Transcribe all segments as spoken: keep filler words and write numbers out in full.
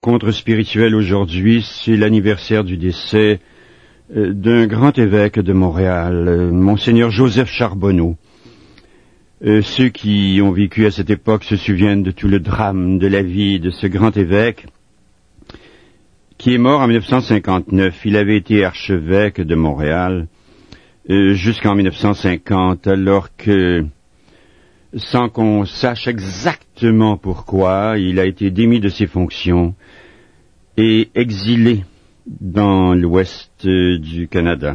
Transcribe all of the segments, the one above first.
contre-spirituel aujourd'hui, c'est l'anniversaire du décès euh, d'un grand évêque de Montréal, euh, Monseigneur Joseph Charbonneau. Euh, ceux qui ont vécu à cette époque se souviennent de tout le drame de la vie de ce grand évêque qui est mort en mille neuf cent cinquante-neuf. Il avait été archevêque de Montréal euh, jusqu'en mille neuf cent cinquante, alors que, sans qu'on sache exactement pourquoi, il a été démis de ses fonctions et exilé dans l'ouest euh, du Canada.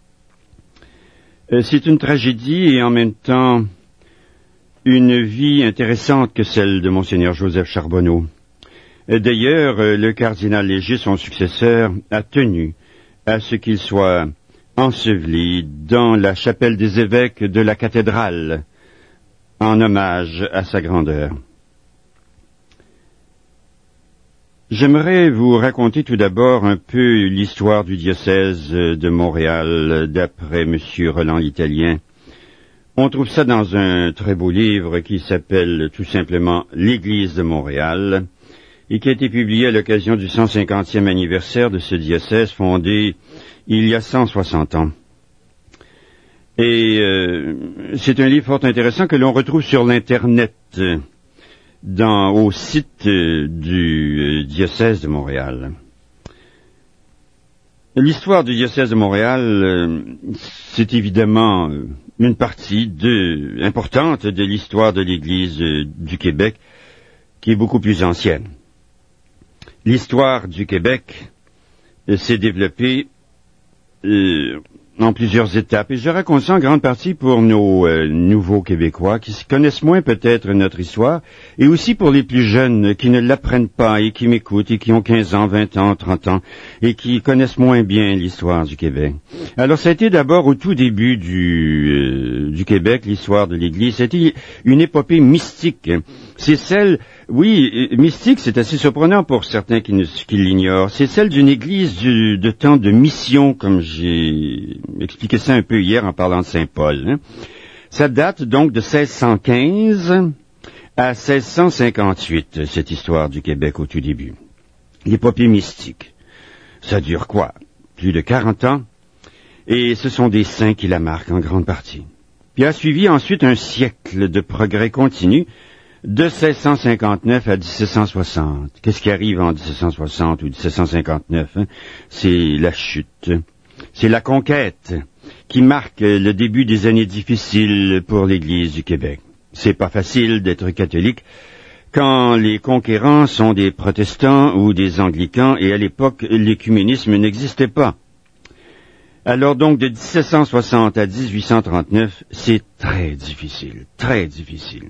Euh, c'est une tragédie et en même temps une vie intéressante que celle de Monseigneur Joseph Charbonneau. Euh, d'ailleurs, euh, le cardinal Léger, son successeur, a tenu à ce qu'il soit enseveli dans la chapelle des évêques de la cathédrale, en hommage à sa grandeur. J'aimerais vous raconter tout d'abord un peu l'histoire du diocèse de Montréal d'après M. Roland l'Italien. On trouve ça dans un très beau livre qui s'appelle tout simplement « L'Église de Montréal » et qui a été publié à l'occasion du cent cinquantième anniversaire de ce diocèse fondé il y a cent soixante ans. Et euh, c'est un livre fort intéressant que l'on retrouve sur l'Internet, dans, au site euh, du euh, diocèse de Montréal. L'histoire du diocèse de Montréal, euh, c'est évidemment euh, une partie de, importante de l'histoire de l'Église euh, du Québec, qui est beaucoup plus ancienne. L'histoire du Québec euh, s'est développée euh, en plusieurs étapes, et je raconte ça en grande partie pour nos euh, nouveaux Québécois qui connaissent moins peut-être notre histoire, et aussi pour les plus jeunes qui ne l'apprennent pas et qui m'écoutent et qui ont quinze ans, vingt ans, trente ans, et qui connaissent moins bien l'histoire du Québec. Alors ça a été d'abord au tout début du, euh, du Québec, l'histoire de l'Église, c'était une épopée mystique. C'est celle, oui, mystique, c'est assez surprenant pour certains qui, ne, qui l'ignorent, c'est celle d'une Église du, de temps de mission, comme j'ai expliqué ça un peu hier en parlant de Saint-Paul. Hein. Ça date donc de seize cent quinze à seize cent cinquante-huit, cette histoire du Québec au tout début. L'épopée mystique. Ça dure quoi? Plus de quarante ans, et ce sont des saints qui la marquent en grande partie. Puis a suivi ensuite un siècle de progrès continu, de seize cent cinquante-neuf à dix-sept cent soixante. Qu'est-ce qui arrive en dix-sept cent soixante ou dix-sept cent cinquante-neuf? Hein? C'est la chute. C'est la conquête qui marque le début des années difficiles pour l'Église du Québec. C'est pas facile d'être catholique quand les conquérants sont des protestants ou des anglicans, et à l'époque, l'écuménisme n'existait pas. Alors donc, de dix-sept cent soixante à dix-huit cent trente-neuf, c'est très difficile, très difficile.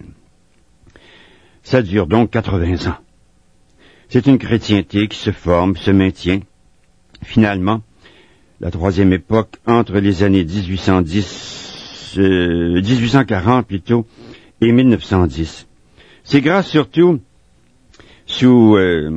Ça dure donc quatre-vingts ans. C'est une chrétienté qui se forme, se maintient. Finalement, la troisième époque, entre les années dix-huit cent dix, euh, dix-huit cent quarante plutôt, et mille neuf cent dix. C'est grâce surtout sous euh,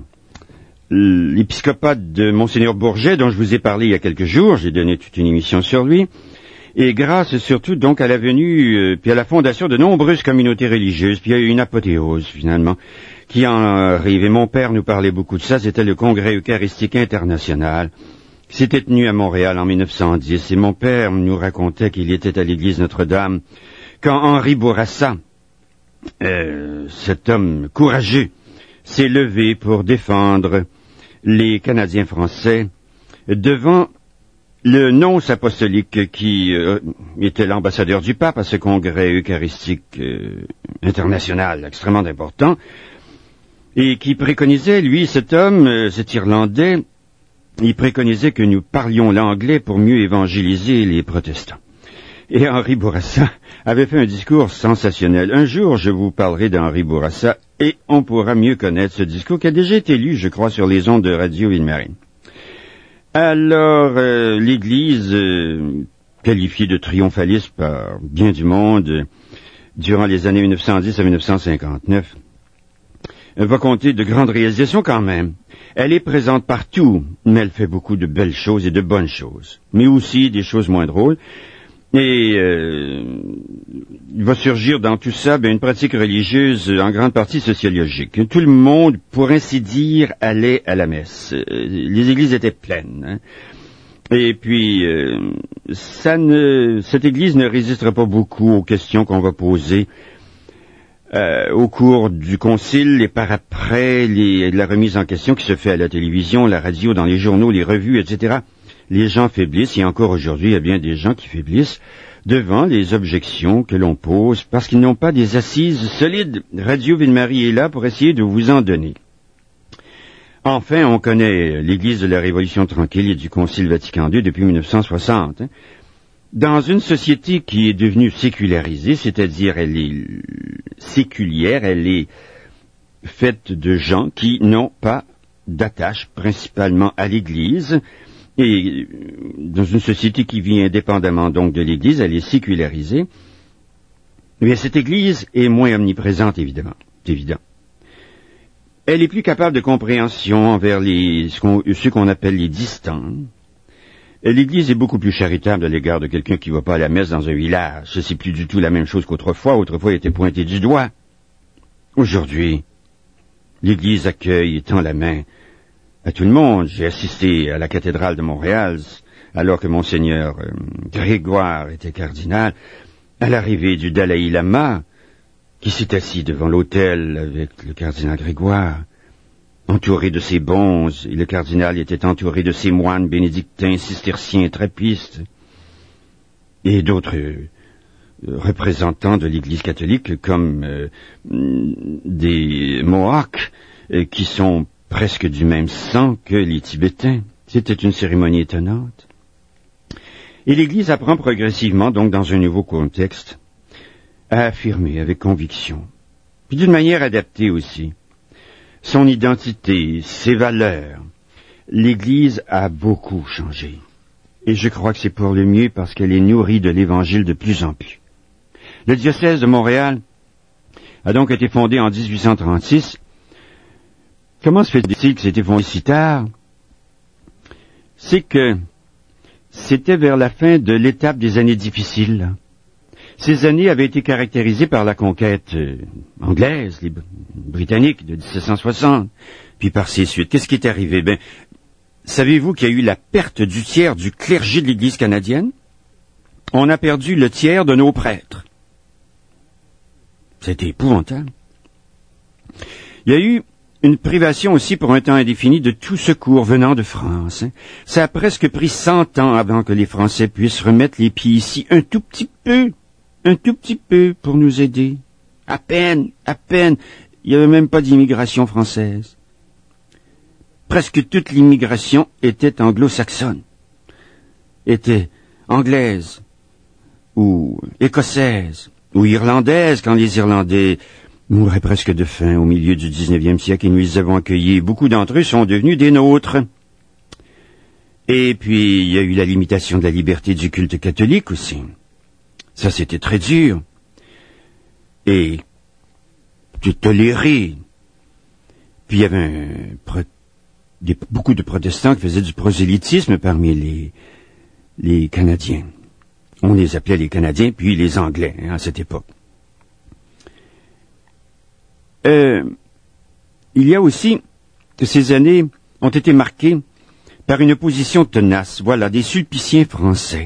l'épiscopat de Monseigneur Bourget, dont je vous ai parlé il y a quelques jours, j'ai donné toute une émission sur lui, et grâce surtout donc à la venue, euh, puis à la fondation de nombreuses communautés religieuses, puis il y a eu une apothéose finalement, qui en arrive. Et mon père nous parlait beaucoup de ça, c'était le Congrès Eucharistique International, qui s'était tenu à Montréal en mille neuf cent dix, et mon père nous racontait qu'il était à l'église Notre-Dame, quand Henri Bourassa, euh, cet homme courageux, s'est levé pour défendre les Canadiens français devant le nonce apostolique qui euh, était l'ambassadeur du pape à ce congrès eucharistique euh, international extrêmement important, et qui préconisait, lui, cet homme, euh, cet Irlandais, il préconisait que nous parlions l'anglais pour mieux évangéliser les protestants. Et Henri Bourassa avait fait un discours sensationnel. Un jour, je vous parlerai d'Henri Bourassa et on pourra mieux connaître ce discours qui a déjà été lu, je crois, sur les ondes de Radio Ville-Marie. Alors, euh, l'Église, euh, qualifiée de triomphaliste par bien du monde, euh, durant les années mille neuf cent dix à mille neuf cent cinquante-neuf, euh, va compter de grandes réalisations quand même. Elle est présente partout, mais elle fait beaucoup de belles choses et de bonnes choses, mais aussi des choses moins drôles. Et euh, il va surgir dans tout ça ben, une pratique religieuse en grande partie sociologique. Tout le monde, pour ainsi dire, allait à la messe. Les églises étaient pleines. Hein. Et puis, euh, ça ne, cette église ne résistera pas beaucoup aux questions qu'on va poser euh, au cours du concile et par après les, la remise en question qui se fait à la télévision, la radio, dans les journaux, les revues, et cetera. Les gens faiblissent, et encore aujourd'hui, il y a bien des gens qui faiblissent devant les objections que l'on pose parce qu'ils n'ont pas des assises solides. Radio Ville-Marie est là pour essayer de vous en donner. Enfin, on connaît l'Église de la Révolution tranquille et du Concile Vatican deux depuis mille neuf cent soixante. Hein. Dans une société qui est devenue sécularisée, c'est-à-dire elle est séculière, elle est faite de gens qui n'ont pas d'attache principalement à l'Église, et dans une société qui vit indépendamment donc de l'Église, elle est sécularisée, mais cette Église est moins omniprésente, évidemment, c'est évident. Elle est plus capable de compréhension envers les, ce qu'on, ceux qu'on appelle les distants. L'Église est beaucoup plus charitable à l'égard de quelqu'un qui ne va pas à la messe dans un village. C'est plus du tout la même chose qu'autrefois. Autrefois, il était pointé du doigt. Aujourd'hui, l'Église accueille et tend la main à tout le monde. J'ai assisté à la cathédrale de Montréal, alors que Monseigneur euh, Grégoire était cardinal, à l'arrivée du Dalai Lama, qui s'est assis devant l'autel avec le cardinal Grégoire, entouré de ses bonzes, et le cardinal était entouré de ses moines bénédictins, cisterciens, trappistes, et d'autres euh, représentants de l'Église catholique, comme euh, des Mohawks, euh, qui sont presque du même sang que les Tibétains. C'était une cérémonie étonnante. Et l'Église apprend progressivement, donc dans un nouveau contexte, à affirmer avec conviction, puis d'une manière adaptée aussi, son identité, ses valeurs. L'Église a beaucoup changé. Et je crois que c'est pour le mieux parce qu'elle est nourrie de l'Évangile de plus en plus. Le diocèse de Montréal a donc été fondé en dix-huit cent trente-six. Comment se fait-il que c'était fondé si tard? C'est que c'était vers la fin de l'étape des années difficiles, là. Ces années avaient été caractérisées par la conquête euh, anglaise, les britanniques de dix-sept cent soixante, puis par ces suites. Qu'est-ce qui est arrivé? Ben, savez-vous qu'il y a eu la perte du tiers du clergé de l'Église canadienne? On a perdu le tiers de nos prêtres. C'était épouvantable. Il y a eu une privation aussi pour un temps indéfini de tout secours venant de France. Hein. Ça a presque pris cent ans avant que les Français puissent remettre les pieds ici un tout petit peu. Un tout petit peu pour nous aider. À peine, à peine. Il n'y avait même pas d'immigration française. Presque toute l'immigration était anglo-saxonne. Était anglaise, ou écossaise, ou irlandaise, quand les Irlandais mouraient presque de faim au milieu du dix-neuvième siècle et nous les avons accueillis. Beaucoup d'entre eux sont devenus des nôtres. Et puis, il y a eu la limitation de la liberté du culte catholique aussi. Ça, c'était très dur. Et de tolérer. Puis il y avait un, pro, des, beaucoup de protestants qui faisaient du prosélytisme parmi les, les Canadiens. On les appelait les Canadiens, puis les Anglais, hein, à cette époque. Euh, il y a aussi que ces années ont été marquées par une opposition tenace, voilà, des sulpiciens français.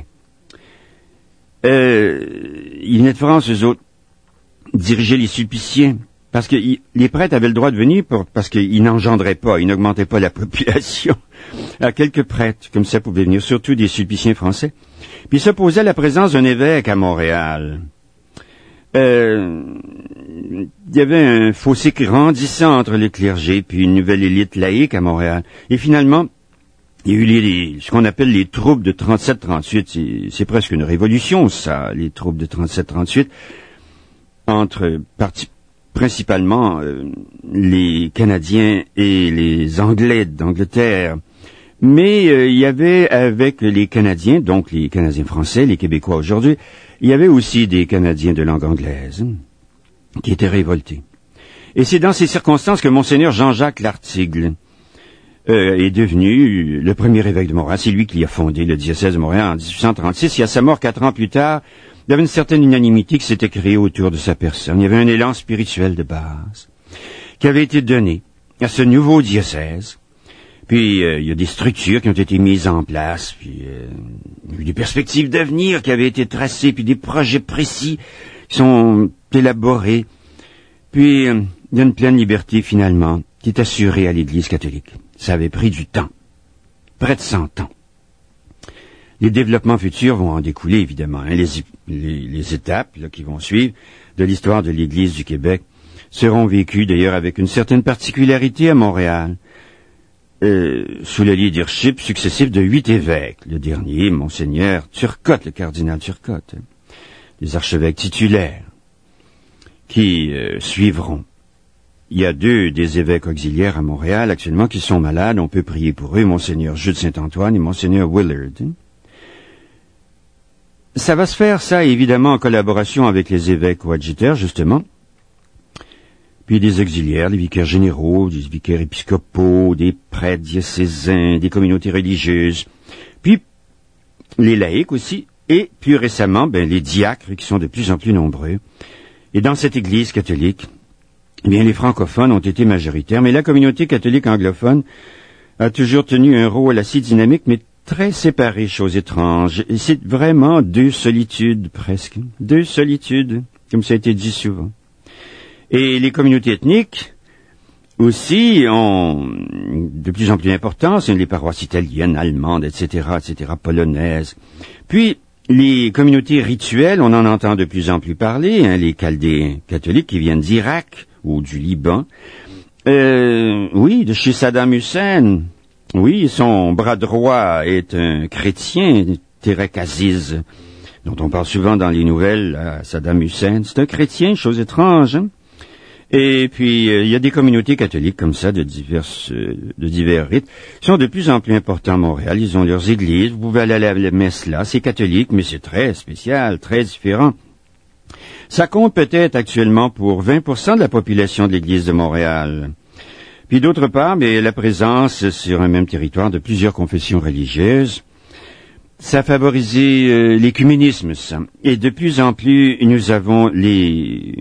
Euh, ils venaient de France, eux autres, dirigeaient les sulpiciens, parce que y, les prêtres avaient le droit de venir pour, parce qu'ils n'engendraient pas, ils n'augmentaient pas la population. À quelques prêtres, comme ça, pouvaient venir, surtout des sulpiciens français. Puis s'opposait à la présence d'un évêque à Montréal. Euh, il y avait un fossé grandissant entre les clergés puis une nouvelle élite laïque à Montréal. Et finalement, il y a eu les, les, ce qu'on appelle les troubles de trente-sept trente-huit. C'est, c'est presque une révolution, ça, les troubles de trente-sept trente-huit, entre parti, principalement euh, les Canadiens et les Anglais d'Angleterre. Mais euh, il y avait avec les Canadiens, donc les Canadiens français, les Québécois aujourd'hui, il y avait aussi des Canadiens de langue anglaise hein, qui étaient révoltés. Et c'est dans ces circonstances que Monseigneur Jean-Jacques Lartigue euh, est devenu le premier évêque de Montréal. C'est lui qui a fondé le diocèse de Montréal en dix-huit cent trente-six. Et à sa mort, quatre ans plus tard, il y avait une certaine unanimité qui s'était créée autour de sa personne. Il y avait un élan spirituel de base qui avait été donné à ce nouveau diocèse. Puis, euh, il y a des structures qui ont été mises en place, puis euh, il y a eu des perspectives d'avenir qui avaient été tracées, puis des projets précis qui sont élaborés. Puis, euh, il y a une pleine liberté, finalement, qui est assurée à l'Église catholique. Ça avait pris du temps, près de cent ans. Les développements futurs vont en découler, évidemment. Hein. Les, les, les étapes là, qui vont suivre de l'histoire de l'Église du Québec seront vécues, d'ailleurs, avec une certaine particularité à Montréal. Euh, sous le leadership successif de huit évêques. Le dernier, Monseigneur Turcotte, le cardinal Turcotte. Hein. Les archevêques titulaires qui euh, suivront. Il y a deux des évêques auxiliaires à Montréal actuellement qui sont malades. On peut prier pour eux, Monseigneur Jude Saint-Antoine et Monseigneur Willard. Hein. Ça va se faire, ça, évidemment, en collaboration avec les évêques coadjuteurs, justement. Puis des auxiliaires, des vicaires généraux, des vicaires épiscopaux, des prêtres diocésains, des communautés religieuses, puis les laïcs aussi, et plus récemment, ben, les diacres qui sont de plus en plus nombreux. Et dans cette Église catholique, eh bien, les francophones ont été majoritaires, mais la communauté catholique anglophone a toujours tenu un rôle assez dynamique, mais très séparé, chose étrange. Et c'est vraiment deux solitudes, presque. Deux solitudes, comme ça a été dit souvent. Et les communautés ethniques aussi ont de plus en plus d'importance, les paroisses italiennes, allemandes, et cetera, et cetera, polonaises. Puis, les communautés rituelles, on en entend de plus en plus parler, hein, les chaldéens catholiques qui viennent d'Irak ou du Liban. Euh, oui, de chez Saddam Hussein. Oui, son bras droit est un chrétien, Tarek Aziz, dont on parle souvent dans les nouvelles à Saddam Hussein. C'est un chrétien, chose étrange, hein. Et puis, euh, il y a des communautés catholiques comme ça, de, diverses, euh, de divers rites, qui sont de plus en plus importants à Montréal. Ils ont leurs églises, vous pouvez aller à la messe là, c'est catholique, mais c'est très spécial, très différent. Ça compte peut-être actuellement pour vingt pour cent de la population de l'Église de Montréal. Puis d'autre part, mais la présence sur un même territoire de plusieurs confessions religieuses, ça a favorisé euh, l'écuménisme, ça. Et de plus en plus, nous avons les...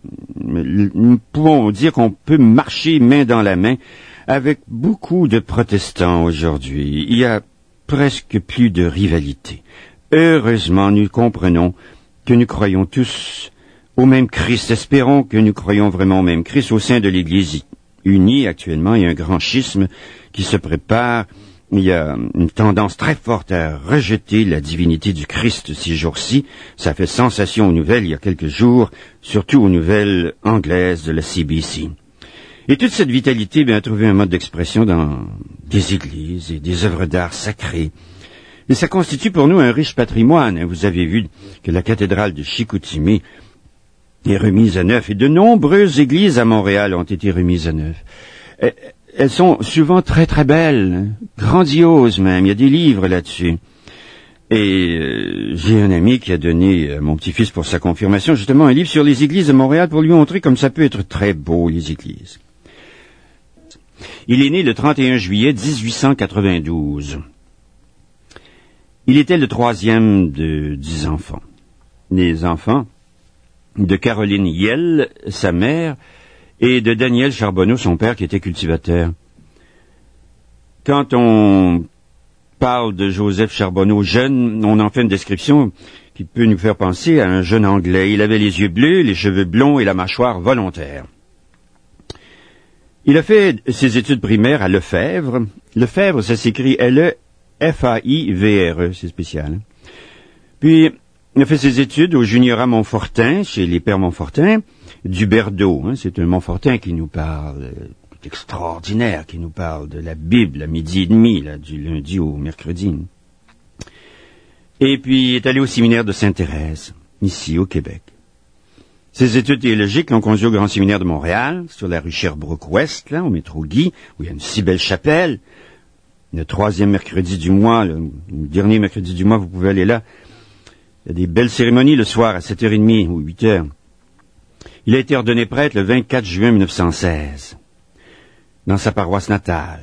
Nous pouvons dire qu'on peut marcher main dans la main avec beaucoup de protestants aujourd'hui. Il y a presque plus de rivalité. Heureusement, nous comprenons que nous croyons tous au même Christ. Espérons que nous croyons vraiment au même Christ au sein de l'Église unie. Actuellement, il y a un grand schisme qui se prépare. Il y a une tendance très forte à rejeter la divinité du Christ ces jours-ci. Ça fait sensation aux nouvelles il y a quelques jours, surtout aux nouvelles anglaises de la C B C. Et toute cette vitalité bien, a trouvé un mode d'expression dans des églises et des œuvres d'art sacrées. Et ça constitue pour nous un riche patrimoine. Vous avez vu que la cathédrale de Chicoutimi est remise à neuf, et de nombreuses églises à Montréal ont été remises à neuf. Elles sont souvent très très belles, grandioses même, il y a des livres là-dessus. Et euh, j'ai un ami qui a donné à mon petit-fils pour sa confirmation justement un livre sur les églises de Montréal pour lui montrer comme ça peut être très beau, les églises. Il est né le trente et un juillet dix-huit cent quatre-vingt-douze. Il était le troisième de dix enfants. Les enfants de Caroline Yelle, sa mère, et de Daniel Charbonneau, son père, qui était cultivateur. Quand on parle de Joseph Charbonneau jeune, on en fait une description qui peut nous faire penser à un jeune Anglais. Il avait les yeux bleus, les cheveux blonds et la mâchoire volontaire. Il a fait ses études primaires à Lefebvre. Lefebvre, ça s'écrit L E F A I V R E, c'est spécial. Puis, il a fait ses études au Juniorat Montfortin, chez les pères Montfortin, du Berdo, hein, c'est un Montfortin qui nous parle, euh, extraordinaire, qui nous parle de la Bible à midi et demi, là, du lundi au mercredi. Et puis, il est allé au séminaire de Sainte-Thérèse, ici, au Québec. Ses études théologiques l'ont conduit au Grand Séminaire de Montréal, sur la rue Sherbrooke-Ouest, là, au métro Guy, où il y a une si belle chapelle. Le troisième mercredi du mois, le, le dernier mercredi du mois, vous pouvez aller là. Il y a des belles cérémonies le soir à sept heures trente ou huit heures. Il a été ordonné prêtre le vingt-quatre juin mille neuf cent seize, dans sa paroisse natale,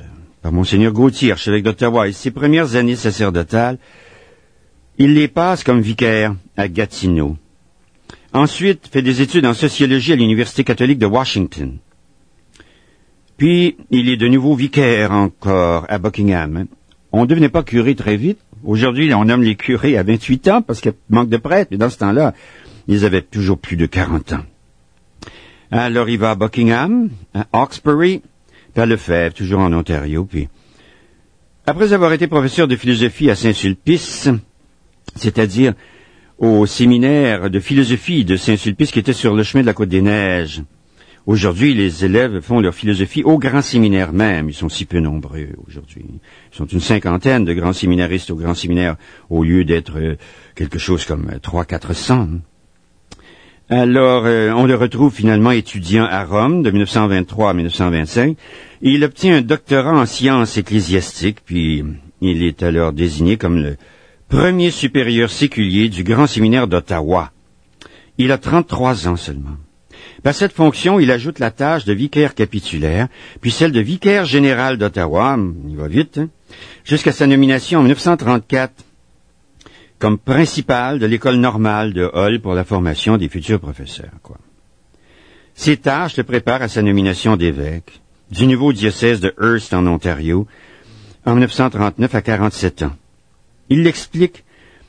par Monseigneur Gauthier, archevêque d'Ottawa, et ses premières années sacerdotales, il les passe comme vicaire à Gatineau. Ensuite, fait des études en sociologie à l'Université catholique de Washington. Puis, il est de nouveau vicaire encore à Buckingham. On ne devenait pas curé très vite. Aujourd'hui, on nomme les curés à vingt-huit ans parce qu'il manque de prêtres, mais dans ce temps-là, ils avaient toujours plus de quarante ans. Alors, il va à Buckingham, à Hawkesbury, puis à Lefebvre, toujours en Ontario. Puis, après avoir été professeur de philosophie à Saint-Sulpice, c'est-à-dire au séminaire de philosophie de Saint-Sulpice qui était sur le chemin de la Côte-des-Neiges. Aujourd'hui, les élèves font leur philosophie au grand séminaire même. Ils sont si peu nombreux aujourd'hui. Ils sont une cinquantaine de grands séminaristes au grand séminaire au lieu d'être euh, quelque chose comme trois cents quatre cents. Alors, euh, on le retrouve finalement étudiant à Rome de mille neuf cent vingt-trois à mille neuf cent vingt-cinq. Et il obtient un doctorat en sciences ecclésiastiques, puis il est alors désigné comme le premier supérieur séculier du grand séminaire d'Ottawa. Il a trente-trois ans seulement. Par cette fonction, il ajoute la tâche de vicaire capitulaire, puis celle de vicaire général d'Ottawa, il va vite, hein, jusqu'à sa nomination en mille neuf cent trente-quatre comme principal de l'école normale de Hull pour la formation des futurs professeurs, quoi. Ces tâches le préparent à sa nomination d'évêque du nouveau diocèse de Hearst en Ontario en mille neuf cent trente-neuf à quarante-sept ans. Il l'explique,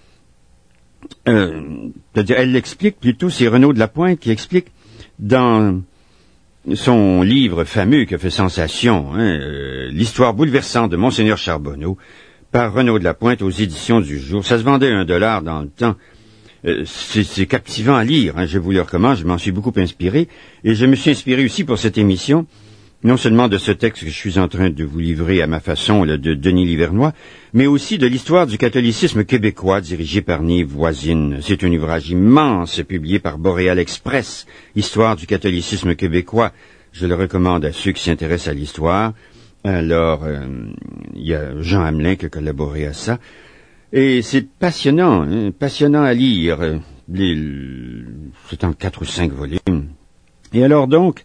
euh, c'est-à-dire, elle l'explique plutôt, c'est Renaud de la Pointe qui explique dans son livre fameux qui a fait sensation, hein, euh, l'histoire bouleversante de Monseigneur Charbonneau, par Renaud de la Pointe aux éditions du Jour. Ça se vendait un dollar dans le temps. Euh, c'est, c'est captivant à lire, hein, je vous le recommande, je m'en suis beaucoup inspiré, et je me suis inspiré aussi pour cette émission, non seulement de ce texte que je suis en train de vous livrer à ma façon, là, de Denis Livernois, mais aussi de l'histoire du catholicisme québécois dirigé par Nive Voisine. C'est un ouvrage immense publié par Boréal Express, Histoire du catholicisme québécois. Je le recommande à ceux qui s'intéressent à l'histoire. Alors, euh, il y a Jean Hamelin qui a collaboré à ça. Et c'est passionnant, hein, passionnant à lire. Les, c'est en quatre ou cinq volumes. Et alors donc,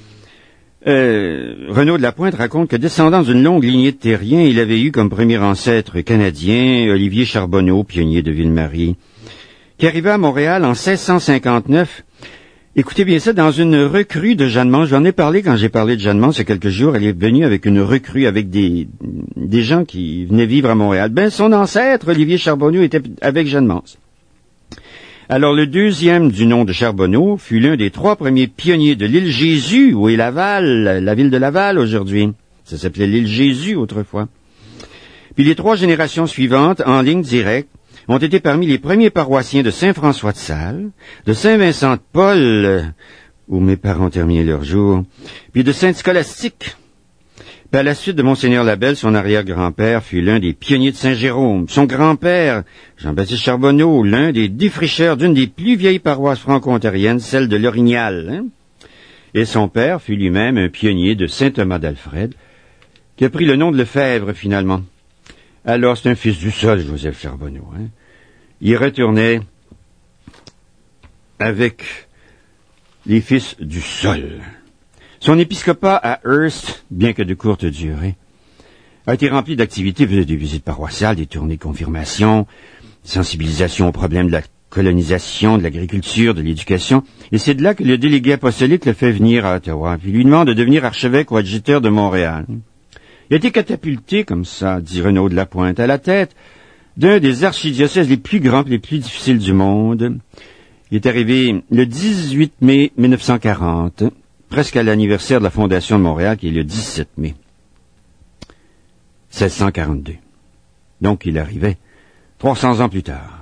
Euh, Renaud de la Pointe raconte que descendant d'une longue lignée de terriens, il avait eu comme premier ancêtre canadien Olivier Charbonneau, pionnier de Ville-Marie, qui arriva à Montréal en seize cent cinquante-neuf. Écoutez bien ça, dans une recrue de Jeanne-Mance. J'en ai parlé quand j'ai parlé de Jeanne-Mance il y a quelques jours. Elle est venue avec une recrue, avec des, des gens qui venaient vivre à Montréal. Ben, son ancêtre, Olivier Charbonneau, était avec Jeanne-Mance. Alors, le deuxième du nom de Charbonneau fut l'un des trois premiers pionniers de l'île Jésus, où est Laval, la ville de Laval aujourd'hui. Ça s'appelait l'île Jésus autrefois. Puis les trois générations suivantes, en ligne directe, ont été parmi les premiers paroissiens de Saint-François de Sales, de Saint-Vincent-de-Paul, où mes parents ont terminé leur jour, puis de Sainte-Scolastique. Par la suite de Monseigneur Labelle, son arrière-grand-père fut l'un des pionniers de Saint-Jérôme. Son grand-père, Jean-Baptiste Charbonneau, l'un des défricheurs d'une des plus vieilles paroisses franco-ontariennes, celle de l'Orignal. Hein? Et son père fut lui-même un pionnier de Saint-Thomas-d'Alfred, qui a pris le nom de Lefebvre, finalement. Alors, c'est un fils du sol, Joseph Charbonneau. Hein? Il retournait avec les fils du sol. Son épiscopat à Hearst, bien que de courte durée, a été rempli d'activités, des visites paroissiales, des tournées de confirmation, sensibilisation aux problèmes de la colonisation, de l'agriculture, de l'éducation. Et c'est de là que le délégué apostolique le fait venir à Ottawa, puis lui demande de devenir archevêque ou adjuteur de Montréal. Il a été catapulté comme ça, dit Renaud de la Pointe, à la tête d'un des archidiocèses les plus grands et les plus difficiles du monde. Il est arrivé le dix-huit mai mille neuf cent quarante, presque à l'anniversaire de la fondation de Montréal, qui est le dix-sept mai seize cent quarante-deux. Donc il arrivait trois cents ans plus tard.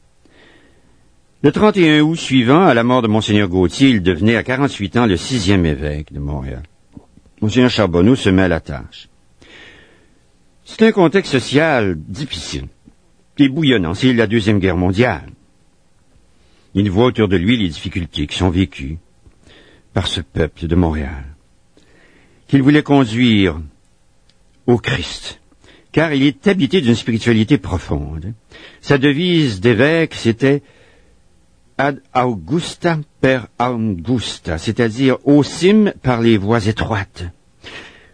Le trente et un août suivant, à la mort de Monseigneur Gauthier, il devenait à quarante-huit ans le sixième évêque de Montréal. Monseigneur Charbonneau se met à la tâche. C'est un contexte social difficile et bouillonnant. C'est la Deuxième Guerre mondiale. Il voit autour de lui les difficultés qui sont vécues par ce peuple de Montréal, qu'il voulait conduire au Christ, car il est habité d'une spiritualité profonde. Sa devise d'évêque, c'était ad augusta per angusta, c'est-à-dire au cime par les voies étroites.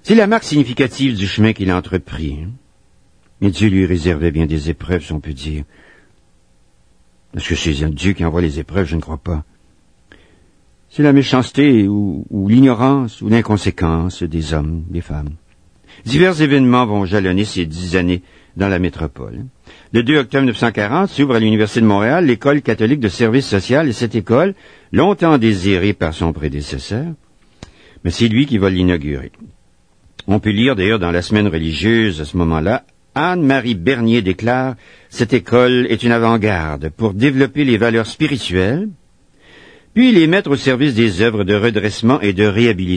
C'est la marque significative du chemin qu'il a entrepris. Hein? Mais Dieu lui réservait bien des épreuves, si on peut dire. Est-ce que c'est Dieu qui envoie les épreuves? Je ne crois pas. C'est la méchanceté ou, ou l'ignorance ou l'inconséquence des hommes, des femmes. Divers événements vont jalonner ces dix années dans la métropole. Le deux octobre mille neuf cent quarante s'ouvre à l'Université de Montréal l'École catholique de service social, et cette école, longtemps désirée par son prédécesseur, mais c'est lui qui va l'inaugurer. On peut lire d'ailleurs dans la semaine religieuse à ce moment-là, Anne-Marie Bernier déclare « Cette école est une avant-garde pour développer les valeurs spirituelles, puis les mettre au service des œuvres de redressement et de réhabilitation. »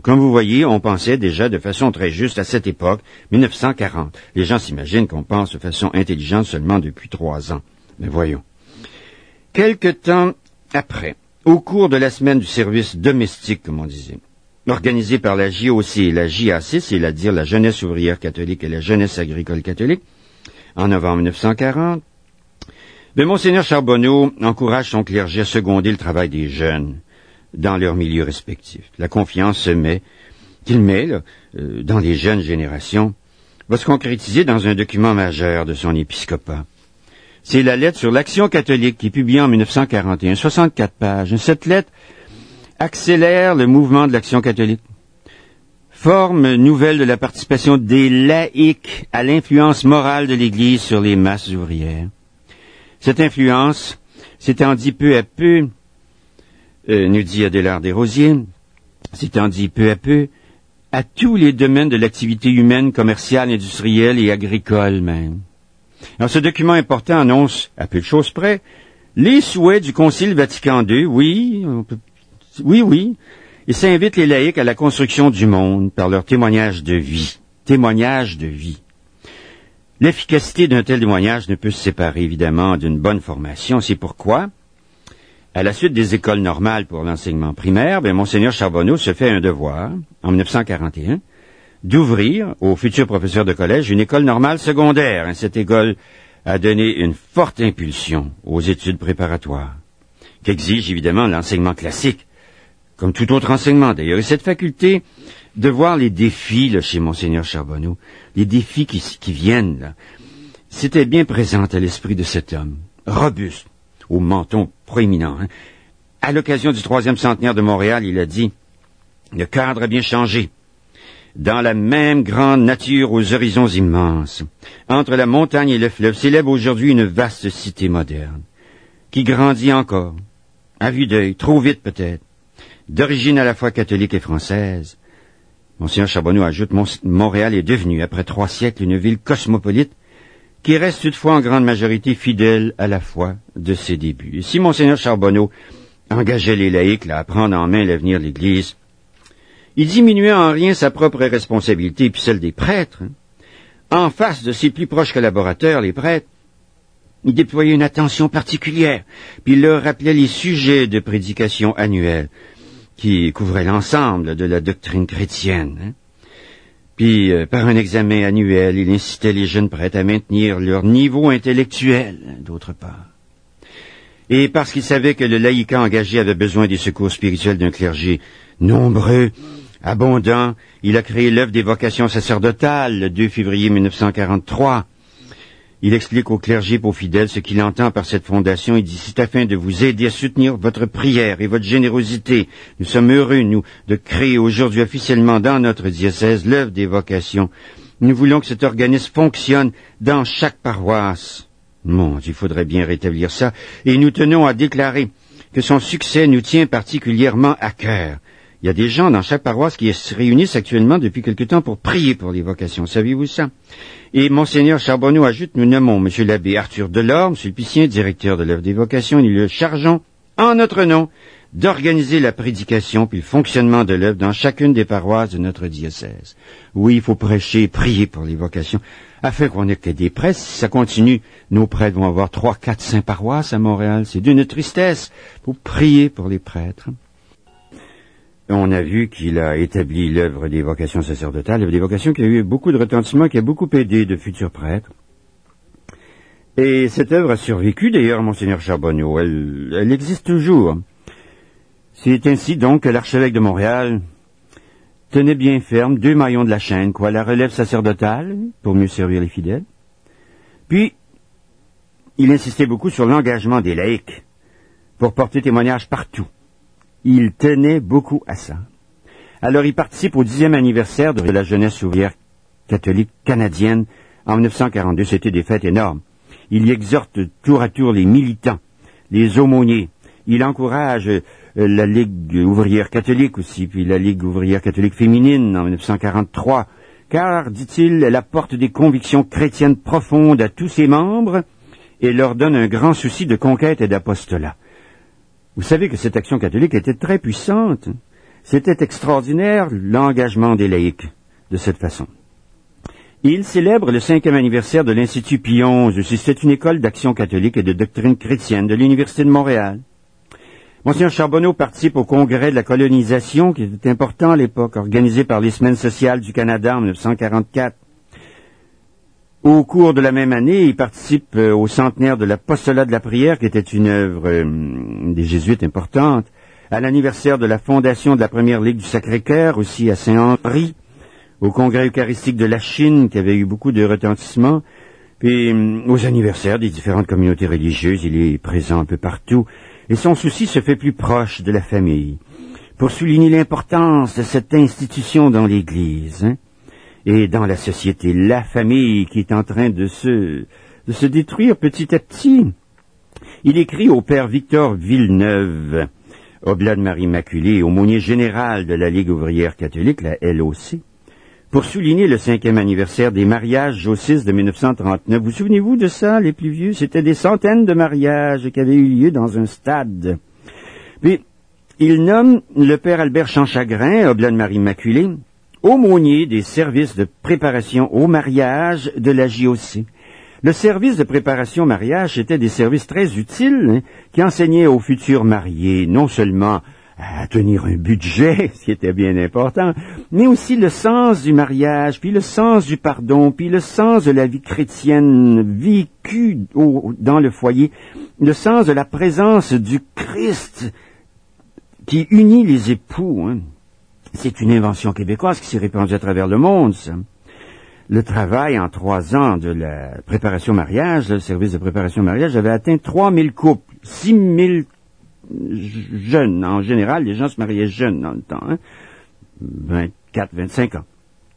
Comme vous voyez, on pensait déjà de façon très juste à cette époque, mille neuf cent quarante. Les gens s'imaginent qu'on pense de façon intelligente seulement depuis trois ans. Mais voyons. Quelque temps après, au cours de la semaine du service domestique, comme on disait, organisée par la J O C et la J A C, c'est-à-dire la Jeunesse ouvrière catholique et la Jeunesse agricole catholique, en novembre mille neuf cent quarante, mais Monseigneur Charbonneau encourage son clergé à seconder le travail des jeunes dans leurs milieux respectifs. La confiance se met, qu'il met là, euh, dans les jeunes générations, va se concrétiser dans un document majeur de son épiscopat. C'est la lettre sur l'action catholique qui est publiée en mille neuf cent quarante et un, soixante-quatre pages. Cette lettre accélère le mouvement de l'action catholique. Forme nouvelle de la participation des laïcs à l'influence morale de l'Église sur les masses ouvrières. Cette influence s'étendit peu à peu, euh, nous dit Adélard Desrosiers, s'étendit peu à peu à tous les domaines de l'activité humaine, commerciale, industrielle et agricole même. Alors ce document important annonce, à peu de choses près, les souhaits du Concile Vatican deux, oui, on peut Oui, oui. Et ça invite les laïcs à la construction du monde par leur témoignage de vie. Témoignage de vie. L'efficacité d'un tel témoignage ne peut se séparer évidemment d'une bonne formation. C'est pourquoi, à la suite des écoles normales pour l'enseignement primaire, bien, Monseigneur Charbonneau se fait un devoir, en mille neuf cent quarante et un, d'ouvrir aux futurs professeurs de collège une école normale secondaire. Cette école a donné une forte impulsion aux études préparatoires, qu'exige évidemment l'enseignement classique, comme tout autre enseignement d'ailleurs. Et cette faculté de voir les défis là, chez Monseigneur Charbonneau, les défis qui, qui viennent, là, c'était bien présente à l'esprit de cet homme, robuste, au menton proéminent. Hein. À l'occasion du troisième centenaire de Montréal, il a dit « Le cadre a bien changé. Dans la même grande nature aux horizons immenses, entre la montagne et le fleuve, s'élève aujourd'hui une vaste cité moderne, qui grandit encore, à vue d'œil, trop vite peut-être, d'origine à la fois catholique et française. » Monseigneur Charbonneau ajoute, Montréal est devenu, après trois siècles, une ville cosmopolite qui reste toutefois en grande majorité fidèle à la foi de ses débuts. Et si Monseigneur Charbonneau engageait les laïcs là, à prendre en main l'avenir de l'Église, il diminuait en rien sa propre responsabilité et puis celle des prêtres. Hein. En face de ses plus proches collaborateurs, les prêtres, il déployait une attention particulière, puis il leur rappelait les sujets de prédication annuels qui couvraient l'ensemble de la doctrine chrétienne. Hein. Puis, euh, par un examen annuel, il incitait les jeunes prêtres à maintenir leur niveau intellectuel, hein, d'autre part. Et parce qu'il savait que le laïcat engagé avait besoin des secours spirituels d'un clergé nombreux, abondant, il a créé l'œuvre des vocations sacerdotales le deux février mille neuf cent quarante-trois. Il explique au clergé et aux fidèles ce qu'il entend par cette fondation. Il dit, c'est afin de vous aider à soutenir votre prière et votre générosité. Nous sommes heureux, nous, de créer aujourd'hui officiellement dans notre diocèse l'œuvre des vocations. Nous voulons que cet organisme fonctionne dans chaque paroisse. Mon Dieu, il faudrait bien rétablir ça. Et nous tenons à déclarer que son succès nous tient particulièrement à cœur. Il y a des gens dans chaque paroisse qui se réunissent actuellement depuis quelque temps pour prier pour les vocations. Saviez-vous ça? Et Monseigneur Charbonneau ajoute, nous nommons M. l'abbé Arthur Delorme, sulpicien, directeur de l'œuvre des vocations, et nous le chargeons, en notre nom, d'organiser la prédication puis le fonctionnement de l'œuvre dans chacune des paroisses de notre diocèse. Oui, il faut prêcher, prier pour les vocations, afin qu'on ait que des prêtres. Si ça continue, nos prêtres vont avoir trois, quatre, cinq paroisses à Montréal. C'est d'une tristesse. Il faut prier pour les prêtres. On a vu qu'il a établi l'œuvre des vocations sacerdotales, l'œuvre des vocations qui a eu beaucoup de retentissement, qui a beaucoup aidé de futurs prêtres. Et cette œuvre a survécu d'ailleurs, Monseigneur Charbonneau. Elle, elle existe toujours. C'est ainsi donc que l'archevêque de Montréal tenait bien ferme deux maillons de la chaîne, quoi, la relève sacerdotale, pour mieux servir les fidèles. Puis, il insistait beaucoup sur l'engagement des laïcs pour porter témoignage partout. Il tenait beaucoup à ça. Alors, il participe au dixième anniversaire de la jeunesse ouvrière catholique canadienne en mille neuf cent quarante-deux. C'était des fêtes énormes. Il y exhorte tour à tour les militants, les aumôniers. Il encourage euh, la Ligue ouvrière catholique aussi, puis la Ligue ouvrière catholique féminine en mille neuf cent quarante-trois, car, dit-il, elle apporte des convictions chrétiennes profondes à tous ses membres et leur donne un grand souci de conquête et d'apostolat. Vous savez que cette action catholique était très puissante. C'était extraordinaire, l'engagement des laïcs, de cette façon. Il célèbre le cinquième anniversaire de l'Institut Pie onze. C'était une école d'action catholique et de doctrine chrétienne de l'Université de Montréal. Monseigneur Charbonneau participe au congrès de la colonisation, qui était important à l'époque, organisé par les Semaines sociales du Canada en mille neuf cent quarante-quatre. Au cours de la même année, il participe euh, au centenaire de l'apostolat de la prière, qui était une œuvre euh, des Jésuites importante, à l'anniversaire de la fondation de la première Ligue du Sacré-Cœur, aussi à Saint-Henri, au congrès eucharistique de la Chine, qui avait eu beaucoup de retentissement, puis euh, aux anniversaires des différentes communautés religieuses. Il est présent un peu partout, et son souci se fait plus proche de la famille, pour souligner l'importance de cette institution dans l'Église, hein, et dans la société, la famille qui est en train de se, de se détruire petit à petit. Il écrit au père Victor Villeneuve, oblat de Marie Immaculée, aumônier général de la Ligue ouvrière catholique, la L O C, pour souligner le cinquième anniversaire des mariages Jocis de mille neuf cent trente-neuf. Vous souvenez-vous de ça, les plus vieux? C'était des centaines de mariages qui avaient eu lieu dans un stade. Puis, il nomme le père Albert Champchagrin, oblat de Marie Immaculée, aumônier des services de préparation au mariage de la J O C. Le service de préparation au mariage était des services très utiles, hein, qui enseignaient aux futurs mariés non seulement à tenir un budget, ce qui était bien important, mais aussi le sens du mariage, puis le sens du pardon, puis le sens de la vie chrétienne vécue au, dans le foyer, le sens de la présence du Christ qui unit les époux, hein. C'est une invention québécoise qui s'est répandue à travers le monde, ça. Le travail en trois ans de la préparation mariage, le service de préparation mariage, avait atteint trois mille couples, six mille jeunes. En général, les gens se mariaient jeunes dans le temps, hein? vingt-quatre, vingt-cinq ans.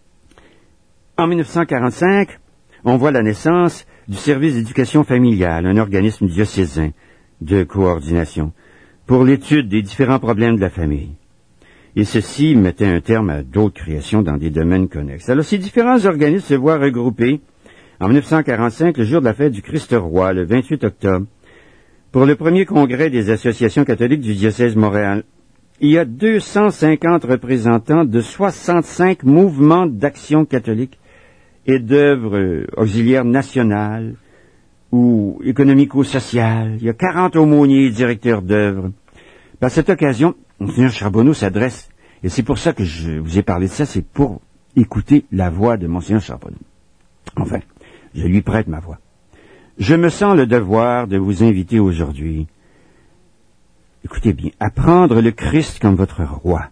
En mille neuf cent quarante-cinq, on voit la naissance du service d'éducation familiale, un organisme diocésain de coordination, pour l'étude des différents problèmes de la famille. Et ceci mettait un terme à d'autres créations dans des domaines connexes. Alors, ces différents organismes se voient regroupés en mille neuf cent quarante-cinq, le jour de la fête du Christ-Roi, le vingt-huit octobre, pour le premier congrès des associations catholiques du diocèse de Montréal. Il y a deux cent cinquante représentants de soixante-cinq mouvements d'action catholique et d'œuvres auxiliaires nationales ou économico-sociales. Il y a quarante aumôniers et directeurs d'œuvres. Par cette occasion, Monseigneur Charbonneau s'adresse, et c'est pour ça que je vous ai parlé de ça, c'est pour écouter la voix de Monseigneur Charbonneau. Enfin, je lui prête ma voix. Je me sens le devoir de vous inviter aujourd'hui, écoutez bien, à prendre le Christ comme votre roi,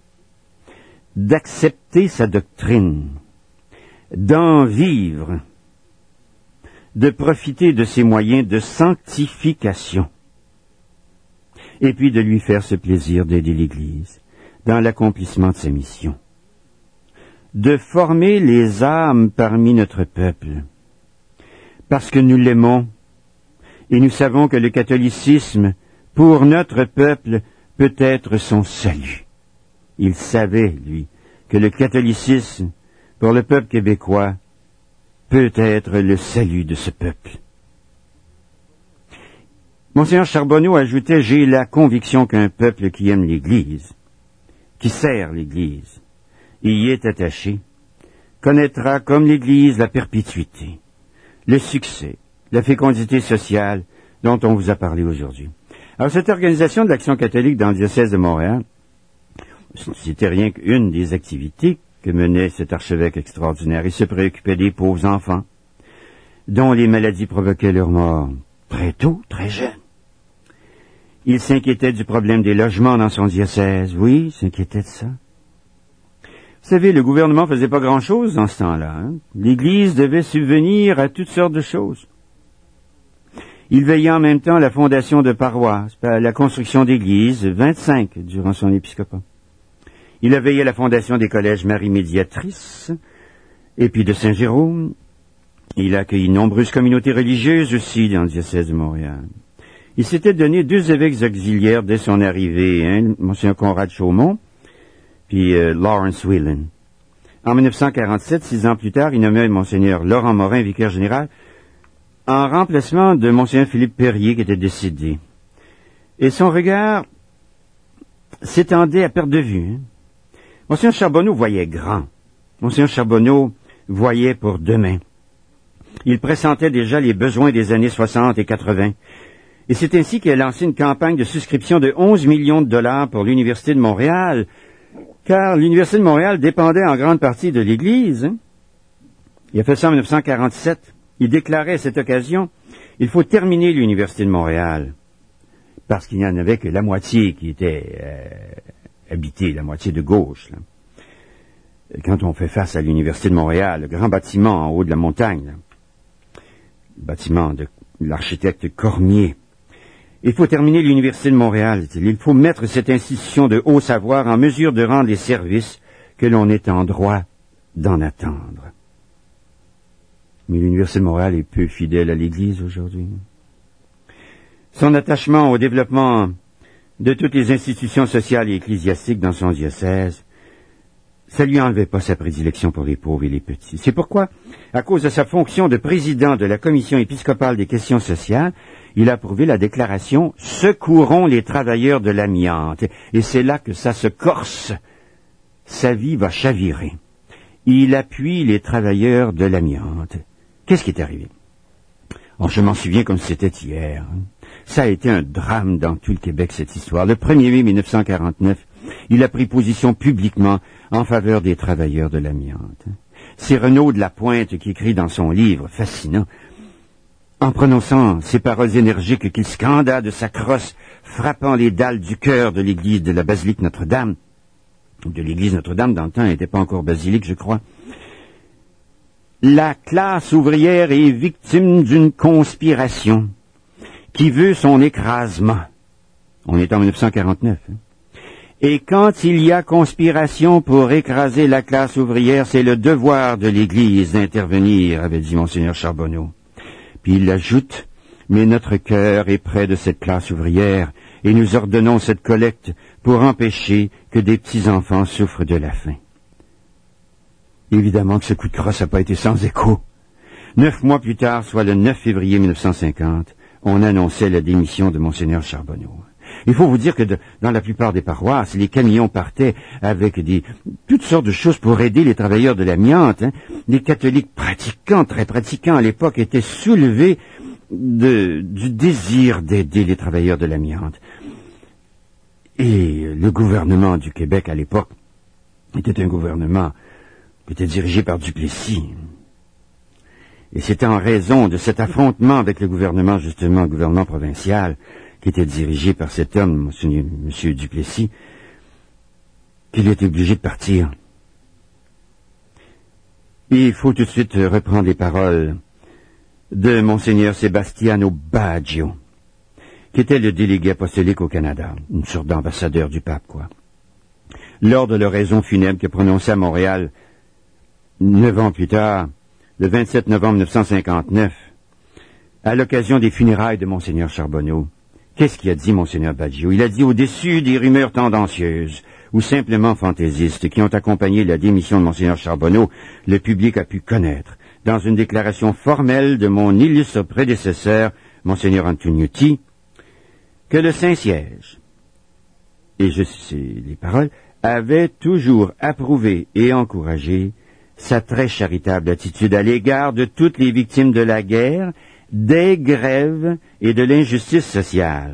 d'accepter sa doctrine, d'en vivre, de profiter de ses moyens de sanctification, et puis de lui faire ce plaisir d'aider l'Église dans l'accomplissement de sa mission, de former les âmes parmi notre peuple, parce que nous l'aimons, et nous savons que le catholicisme, pour notre peuple, peut être son salut. Il savait, lui, que le catholicisme, pour le peuple québécois, peut être le salut de ce peuple. Monseigneur Charbonneau ajoutait, j'ai la conviction qu'un peuple qui aime l'Église, qui sert l'Église, et y est attaché, connaîtra comme l'Église la perpétuité, le succès, la fécondité sociale dont on vous a parlé aujourd'hui. Alors, cette organisation de l'Action catholique dans le diocèse de Montréal, c'était rien qu'une des activités que menait cet archevêque extraordinaire. Il se préoccupait des pauvres enfants, dont les maladies provoquaient leur mort très tôt, très jeune. Il s'inquiétait du problème des logements dans son diocèse. Oui, il s'inquiétait de ça. Vous savez, le gouvernement faisait pas grand-chose dans ce temps-là. Hein? L'Église devait subvenir à toutes sortes de choses. Il veillait en même temps à la fondation de paroisses, à la construction d'églises, vingt-cinq durant son épiscopat. Il a veillé à la fondation des collèges Marie Médiatrice et puis de Saint-Jérôme. Il a accueilli de nombreuses communautés religieuses aussi dans le diocèse de Montréal. Il s'était donné deux évêques auxiliaires dès son arrivée, hein, Monseigneur Conrad Chaumont puis euh, Lawrence Whelan. En dix-neuf cent quarante-sept, six ans plus tard, il nommait Monseigneur Laurent Morin vicaire général en remplacement de Monseigneur Philippe Perrier qui était décédé. Et son regard s'étendait à perte de vue. Hein. Monseigneur Charbonneau voyait grand. Monseigneur Charbonneau voyait pour demain. Il pressentait déjà les besoins des années soixante et quatre-vingts. Et c'est ainsi qu'il a lancé une campagne de souscription de onze millions de dollars pour l'Université de Montréal, car l'Université de Montréal dépendait en grande partie de l'Église. Hein. Il a fait ça en dix-neuf cent quarante-sept. Il déclarait à cette occasion, il faut terminer l'Université de Montréal, parce qu'il n'y en avait que la moitié qui était euh, habitée, la moitié de gauche. Là. Quand on fait face à l'Université de Montréal, le grand bâtiment en haut de la montagne, là, le bâtiment de l'architecte Cormier, il faut terminer l'Université de Montréal, dit-il. Il faut mettre cette institution de haut savoir en mesure de rendre les services que l'on est en droit d'en attendre. Mais l'Université de Montréal est peu fidèle à l'Église aujourd'hui. Son attachement au développement de toutes les institutions sociales et ecclésiastiques dans son diocèse, ça lui enlevait pas sa prédilection pour les pauvres et les petits. C'est pourquoi, à cause de sa fonction de président de la Commission épiscopale des questions sociales, il a approuvé la déclaration « Secourons les travailleurs de l'amiante ». Et c'est là que ça se corse. Sa vie va chavirer. Il appuie les travailleurs de l'amiante. Qu'est-ce qui est arrivé? Oh, je m'en souviens comme si c'était hier. Ça a été un drame dans tout le Québec, cette histoire. Le premier mai mille neuf cent quarante-neuf, il a pris position publiquement en faveur des travailleurs de l'amiante. C'est Renaud de la Pointe qui écrit dans son livre, fascinant, en prononçant ces paroles énergiques qu'il scanda de sa crosse, frappant les dalles du chœur de l'église de la basilique Notre-Dame, de l'église Notre-Dame, dans le temps, elle n'était pas encore basilique, je crois. La classe ouvrière est victime d'une conspiration qui veut son écrasement. On est en mille neuf cent quarante-neuf. Hein? Et quand il y a conspiration pour écraser la classe ouvrière, c'est le devoir de l'Église d'intervenir, avait dit Monseigneur Charbonneau. Puis il ajoute, mais notre cœur est près de cette classe ouvrière, et nous ordonnons cette collecte pour empêcher que des petits-enfants souffrent de la faim. Évidemment que ce coup de crosse n'a pas été sans écho. Neuf mois plus tard, soit le neuf février mille neuf cent cinquante, on annonçait la démission de Monseigneur Charbonneau. Il faut vous dire que de, dans la plupart des paroisses, les camions partaient avec des, toutes sortes de choses pour aider les travailleurs de l'amiante. Hein. Les catholiques pratiquants, très pratiquants à l'époque, étaient soulevés de, du désir d'aider les travailleurs de l'amiante. Et le gouvernement du Québec à l'époque était un gouvernement qui était dirigé par Duplessis. Et c'était en raison de cet affrontement avec le gouvernement, justement, le gouvernement provincial, qui était dirigé par cet homme, M. Duplessis, qu'il était obligé de partir. Et il faut tout de suite reprendre les paroles de Monseigneur Sebastiano Baggio, qui était le délégué apostolique au Canada, une sorte d'ambassadeur du pape, quoi. Lors de l'oraison funèbre que prononça à Montréal, neuf ans plus tard, le vingt-sept novembre mille neuf cent cinquante-neuf, à l'occasion des funérailles de Monseigneur Charbonneau, qu'est-ce qu'il a dit, Monseigneur Baggio? Il a dit, au-dessus des rumeurs tendancieuses ou simplement fantaisistes qui ont accompagné la démission de Monseigneur Charbonneau, le public a pu connaître, dans une déclaration formelle de mon illustre prédécesseur, Monseigneur Antoniutti, que le Saint-Siège, et je sais les paroles, avait toujours approuvé et encouragé sa très charitable attitude à l'égard de toutes les victimes de la guerre, des grèves et de l'injustice sociale.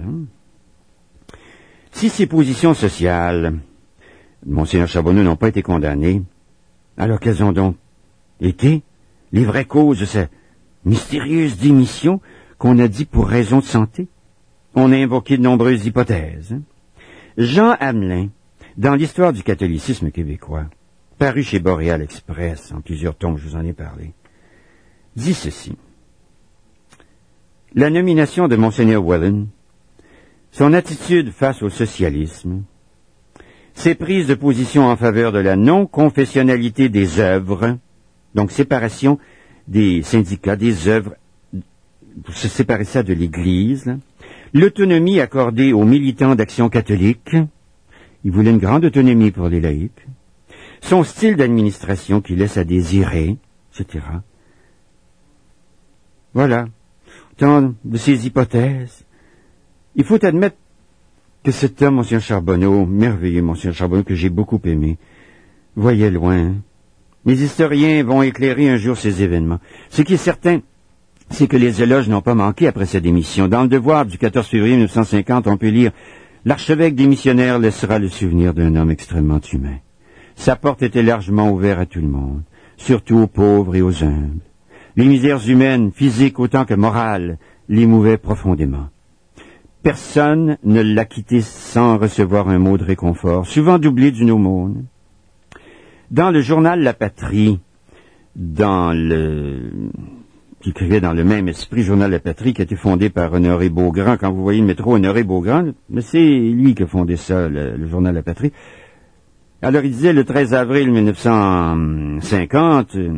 Si ces positions sociales de Monseigneur Charbonneau n'ont pas été condamnées, alors quelles ont donc été les vraies causes de cette mystérieuse démission qu'on a dit pour raison de santé? On a invoqué de nombreuses hypothèses. Jean Hamelin, dans l'histoire du catholicisme québécois, paru chez Boréal Express, en plusieurs tomes, je vous en ai parlé, dit ceci. La nomination de Monseigneur Whelan, son attitude face au socialisme, ses prises de position en faveur de la non-confessionnalité des œuvres, donc séparation des syndicats, des œuvres, pour se séparer ça de l'Église, là, l'autonomie accordée aux militants d'Action catholique, il voulait une grande autonomie pour les laïcs, son style d'administration qui laisse à désirer, et cetera. Voilà, tant de ces hypothèses. Il faut admettre que cet homme, Monseigneur Charbonneau, merveilleux Monseigneur Charbonneau, que j'ai beaucoup aimé, voyait loin. Les historiens vont éclairer un jour ces événements. Ce qui est certain, c'est que les éloges n'ont pas manqué après sa démission. Dans le Devoir du quatorze février mille neuf cent cinquante, on peut lire « L'archevêque démissionnaire laissera le souvenir d'un homme extrêmement humain. Sa porte était largement ouverte à tout le monde, surtout aux pauvres et aux humbles. Les misères humaines, physiques autant que morales, l'émouvaient profondément. Personne ne l'a quitté sans recevoir un mot de réconfort, souvent doublé d'une aumône. Dans le journal La Patrie, dans le... qui écrivait dans le même esprit, Journal La Patrie, qui a été fondé par Honoré Beaugrand. Quand vous voyez le métro Honoré Beaugrand, mais c'est lui qui a fondé ça, le, le Journal La Patrie. Alors il disait le treize avril mille neuf cent cinquante, euh,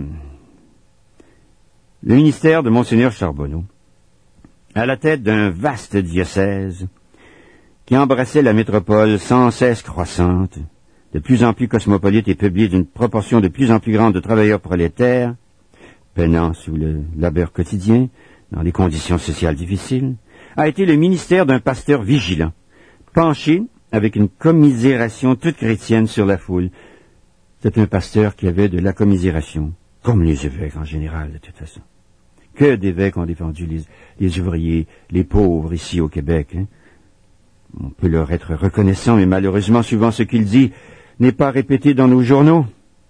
le ministère de Monseigneur Charbonneau, à la tête d'un vaste diocèse qui embrassait la métropole sans cesse croissante, de plus en plus cosmopolite et peuplée d'une proportion de plus en plus grande de travailleurs prolétaires, peinant sous le labeur quotidien, dans des conditions sociales difficiles, a été le ministère d'un pasteur vigilant, penché avec une commisération toute chrétienne sur la foule. C'est un pasteur qui avait de la commisération, comme les évêques en général, de toute façon. Que d'évêques ont défendu les, les ouvriers, les pauvres ici au Québec. Hein? On peut leur être reconnaissant, mais malheureusement, souvent ce qu'il dit n'est pas répété dans nos journaux.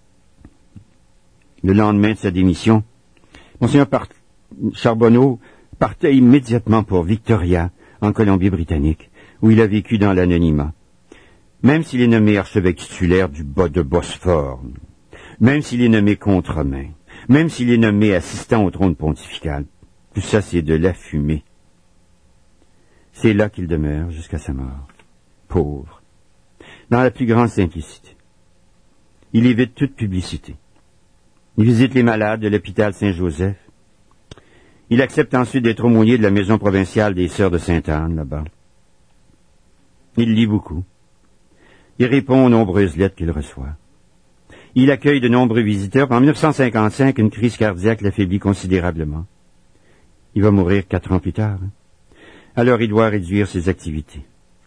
Le lendemain de sa démission, Monseigneur Par- Charbonneau partait immédiatement pour Victoria, en Colombie-Britannique, où il a vécu dans l'anonymat. Même s'il est nommé archevêque titulaire du bas de Bosphore, même s'il est nommé contremain, même s'il est nommé assistant au trône pontifical, tout ça c'est de la fumée. C'est là qu'il demeure jusqu'à sa mort, pauvre, dans la plus grande simplicité. Il évite toute publicité. Il visite les malades de l'hôpital Saint-Joseph. Il accepte ensuite d'être aumônier de la maison provinciale des Sœurs de Sainte-Anne, là-bas. Il lit beaucoup. Il répond aux nombreuses lettres qu'il reçoit. Il accueille de nombreux visiteurs. En mille neuf cent cinquante-cinq, une crise cardiaque l'affaiblit considérablement. Il va mourir quatre ans plus tard. Hein. Alors il doit réduire ses activités.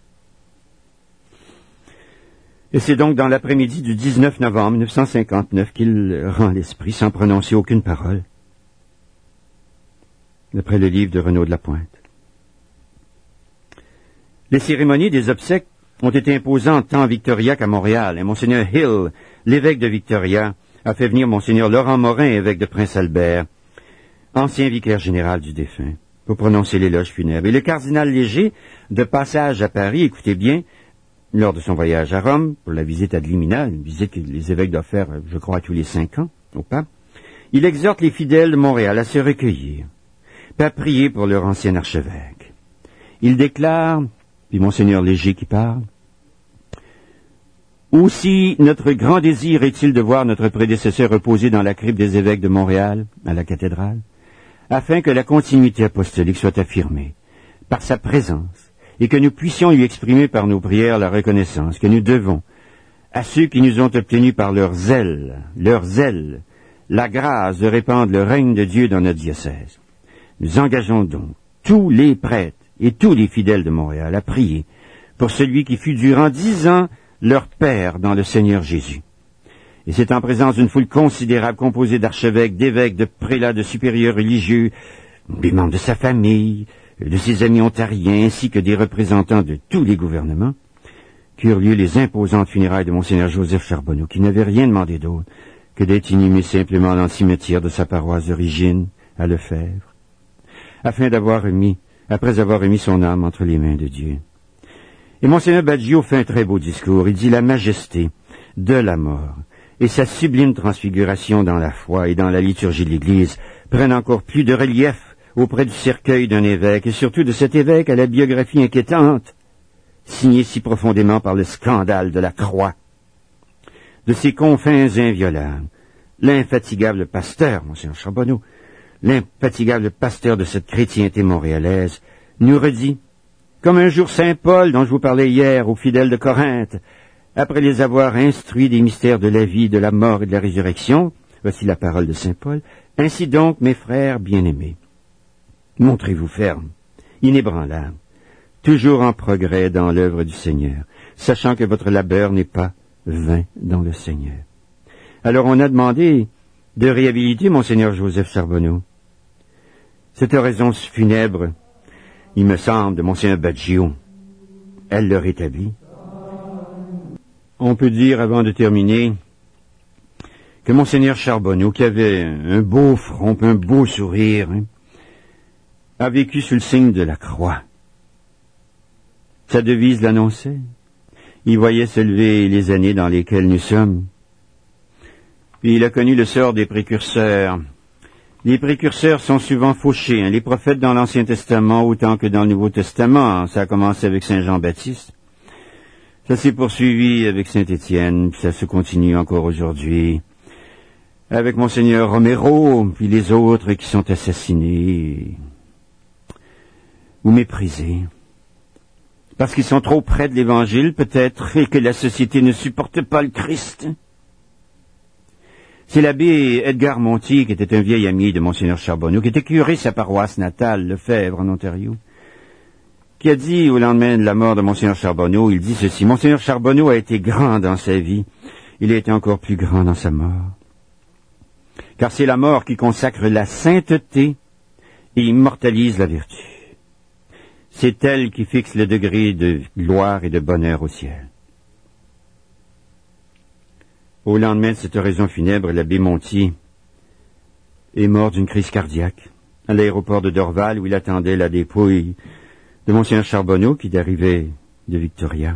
Et c'est donc dans l'après-midi du dix-neuf novembre mille neuf cent cinquante-neuf qu'il rend l'esprit sans prononcer aucune parole, d'après le livre de Renaud de la Pointe. Les cérémonies des obsèques ont été imposantes tant à Victoria qu'à Montréal, et Monseigneur Hill, l'évêque de Victoria, a fait venir Monseigneur Laurent Morin, évêque de Prince-Albert, ancien vicaire général du défunt, pour prononcer l'éloge funèbre. Et le cardinal Léger, de passage à Paris, écoutez bien, lors de son voyage à Rome, pour la visite ad limina, une visite que les évêques doivent faire, je crois, tous les cinq ans, au pape, il exhorte les fidèles de Montréal à se recueillir, puis à prier pour leur ancien archevêque. Il déclare, puis Monseigneur Léger qui parle, « Aussi notre grand désir est-il de voir notre prédécesseur reposer dans la crypte des évêques de Montréal, à la cathédrale, afin que la continuité apostolique soit affirmée par sa présence, et que nous puissions lui exprimer par nos prières la reconnaissance que nous devons à ceux qui nous ont obtenus par leur zèle, leur zèle, la grâce de répandre le règne de Dieu dans notre diocèse. Nous engageons donc tous les prêtres et tous les fidèles de Montréal à prier pour celui qui fut durant dix ans leur Père dans le Seigneur Jésus. Et c'est en présence d'une foule considérable composée d'archevêques, d'évêques, de prélats, de supérieurs religieux, des membres de sa famille, de ses amis ontariens, ainsi que des représentants de tous les gouvernements, qu'eurent lieu les imposantes funérailles de Monseigneur Joseph Charbonneau, qui n'avait rien demandé d'autre que d'être inhumé simplement dans le cimetière de sa paroisse d'origine, à Lefebvre, afin d'avoir remis, après avoir remis son âme entre les mains de Dieu. Et Monseigneur Baggio fait un très beau discours. Il dit « La majesté de la mort et sa sublime transfiguration dans la foi et dans la liturgie de l'Église prennent encore plus de relief auprès du cercueil d'un évêque, et surtout de cet évêque à la biographie inquiétante, signée si profondément par le scandale de la croix. De ses confins inviolables, l'infatigable pasteur, Monseigneur Charbonneau, l'infatigable pasteur de cette chrétienté montréalaise, nous redit, comme un jour saint Paul dont je vous parlais hier aux fidèles de Corinthe, après les avoir instruits des mystères de la vie, de la mort et de la résurrection, voici la parole de saint Paul, ainsi donc, mes frères bien-aimés, montrez-vous fermes, inébranlables, toujours en progrès dans l'œuvre du Seigneur, sachant que votre labeur n'est pas vain dans le Seigneur. Alors on a demandé de réhabiliter Monseigneur Joseph Charbonneau. Cette oraison funèbre, il me semble, de Monseigneur Baggio, elle le rétablit. On peut dire, avant de terminer, que Monseigneur Charbonneau, qui avait un beau front, un beau sourire, hein, a vécu sous le signe de la croix. Sa devise l'annonçait. Il voyait se lever les années dans lesquelles nous sommes. Puis il a connu le sort des précurseurs. Les précurseurs sont souvent fauchés. Hein. Les prophètes dans l'Ancien Testament autant que dans le Nouveau Testament. Ça a commencé avec Saint Jean-Baptiste. Ça s'est poursuivi avec Saint Étienne. Puis ça se continue encore aujourd'hui. Avec Monseigneur Romero, puis les autres qui sont assassinés ou méprisés. Parce qu'ils sont trop près de l'Évangile, peut-être, et que la société ne supporte pas le Christ. C'est l'abbé Edgar Montier, qui était un vieil ami de Monseigneur Charbonneau, qui était curé de sa paroisse natale, Lefebvre, en Ontario, qui a dit au lendemain de la mort de Monseigneur Charbonneau, il dit ceci, Monseigneur Charbonneau a été grand dans sa vie, il a été encore plus grand dans sa mort. Car c'est la mort qui consacre la sainteté et immortalise la vertu. C'est elle qui fixe le degré de gloire et de bonheur au ciel. Au lendemain de cette oraison funèbre, l'abbé Montier est mort d'une crise cardiaque à l'aéroport de Dorval où il attendait la dépouille de Monseigneur Charbonneau qui arrivait de Victoria.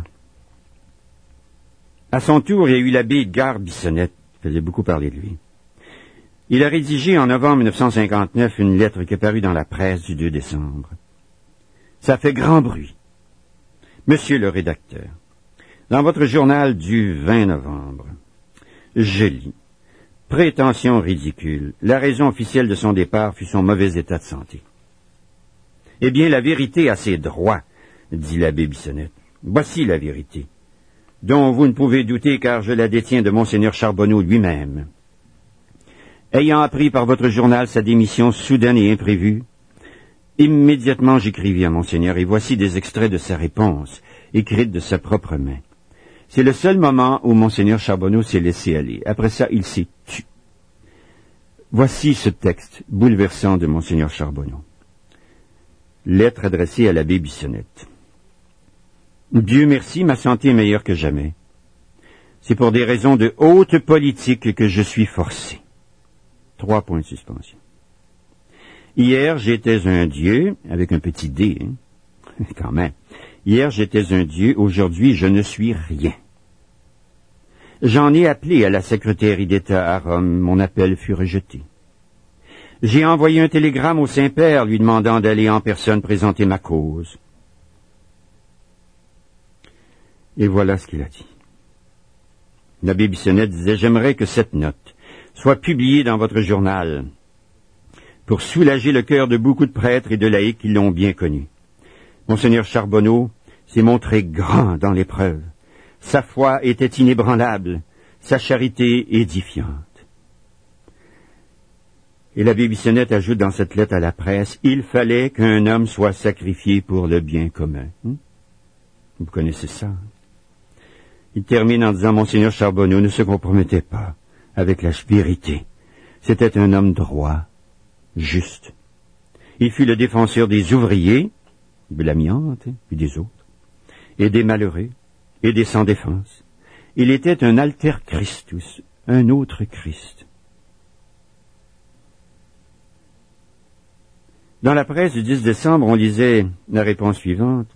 À son tour, il y a eu l'abbé Edgar Bissonnette, qui faisait beaucoup parler de lui. Il a rédigé en novembre mille neuf cent cinquante-neuf une lettre qui est parue dans la presse du deux décembre. Ça fait grand bruit. Monsieur le rédacteur, dans votre journal du vingt novembre, je lis « Prétention ridicule. La raison officielle de son départ fut son mauvais état de santé. » Eh bien, la vérité a ses droits, dit l'abbé Bissonnette. Voici la vérité, dont vous ne pouvez douter car je la détiens de Monseigneur Charbonneau lui-même. Ayant appris par votre journal sa démission soudaine et imprévue, immédiatement j'écrivis à Monseigneur, et voici des extraits de sa réponse, écrite de sa propre main. C'est le seul moment où Monseigneur Charbonneau s'est laissé aller. Après ça, il s'est tu. Voici ce texte bouleversant de Monseigneur Charbonneau. Lettre adressée à l'abbé Bissonnette. Dieu merci, ma santé est meilleure que jamais. C'est pour des raisons de haute politique que je suis forcé. Trois points de suspension. Hier, j'étais un dieu, avec un petit dé, hein, quand même. Hier, j'étais un dieu, aujourd'hui, je ne suis rien. J'en ai appelé à la secrétaire d'État à Rome, mon appel fut rejeté. J'ai envoyé un télégramme au Saint-Père lui demandant d'aller en personne présenter ma cause. Et voilà ce qu'il a dit. L'abbé Bissonnette disait, j'aimerais que cette note soit publiée dans votre journal pour soulager le cœur de beaucoup de prêtres et de laïcs qui l'ont bien connu. Monseigneur Charbonneau s'est montré grand dans l'épreuve. Sa foi était inébranlable, sa charité édifiante. Et l'abbé Bissonnette ajoute dans cette lettre à la presse, il fallait qu'un homme soit sacrifié pour le bien commun. Hum? Vous connaissez ça. Hein? Il termine en disant, Monseigneur Charbonneau ne se compromettait pas avec la vérité. C'était un homme droit, juste. Il fut le défenseur des ouvriers, de l'amiante, hein, et des autres, et des malheureux, et des sans défense. Il était un alter Christus, un autre Christ. Dans la presse du dix décembre, on lisait la réponse suivante.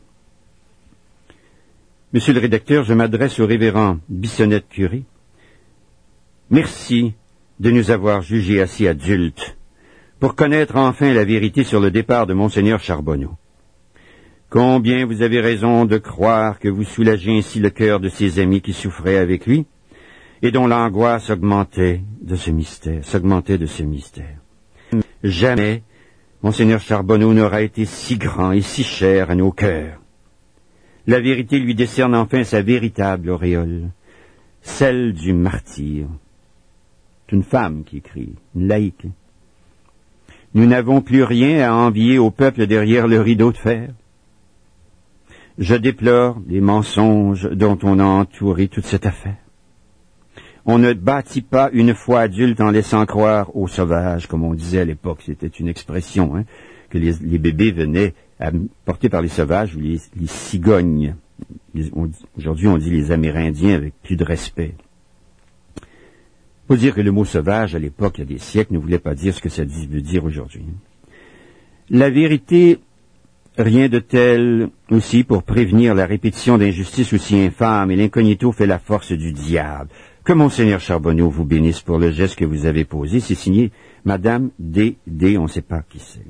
Monsieur le rédacteur, je m'adresse au révérend Bissonnette curé. merci de nous avoir jugés assez adultes pour connaître enfin la vérité sur le départ de Monseigneur Charbonneau. Combien vous avez raison de croire que vous soulagez ainsi le cœur de ses amis qui souffraient avec lui et dont l'angoisse augmentait de ce mystère, s'augmentait de ce mystère. Jamais Monseigneur Charbonneau n'aura été si grand et si cher à nos cœurs. La vérité lui décerne enfin sa véritable auréole, celle du martyr. C'est une femme qui écrit, une laïque. Nous n'avons plus rien à envier au peuple derrière le rideau de fer. Je déplore les mensonges dont on a entouré toute cette affaire. On ne bâtit pas une foi adulte en laissant croire aux sauvages, comme on disait à l'époque. C'était une expression, hein, que les, les bébés venaient à, portés par les sauvages ou les, les cigognes. Les, on, aujourd'hui, on dit les Amérindiens avec plus de respect. Il faut dire que le mot sauvage, à l'époque, il y a des siècles, ne voulait pas dire ce que ça dit, veut dire aujourd'hui. La vérité, rien de tel aussi pour prévenir la répétition d'injustices aussi infâmes, et l'incognito fait la force du diable. Que Monseigneur Charbonneau vous bénisse pour le geste que vous avez posé. C'est signé Madame D. D. On ne sait pas qui c'est.